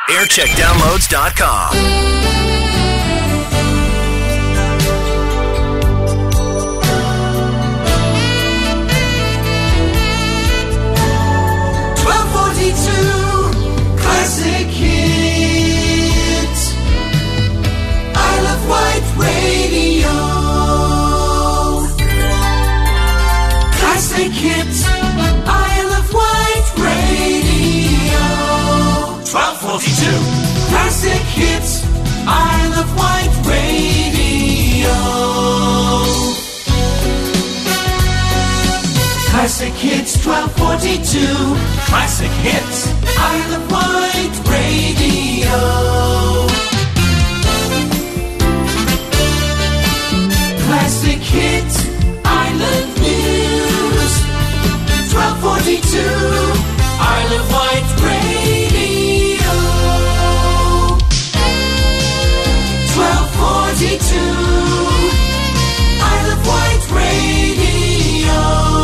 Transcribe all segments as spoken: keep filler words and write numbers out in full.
aircheck downloads dot com. Classic hits. I love white radio. Classic hits. I love white radio. twelve forty-two. Classic hits. I love white radio. Classic hits. twelve forty-two. Classic hits. I love white radio. Classic hits. Island news. twelve forty-two. I love white radio. twelve forty-two. I love white radio.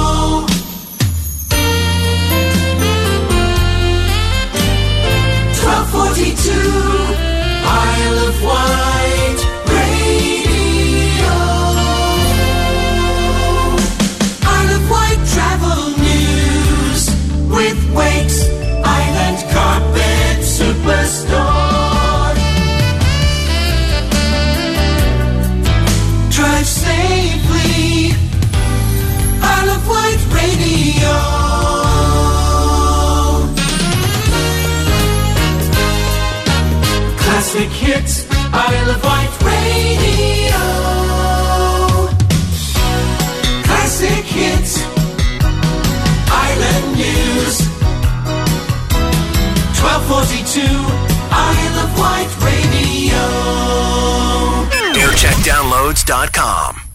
forty-two, Isle of White Radio. Isle of White travel news with Wakes Island Carpet Superstore. Drive safely, Isle of White Radio. Classic hits, Isle of White Radio. Classic hits, Island news. twelve forty-two, Isle of White Radio. aircheck downloads dot com.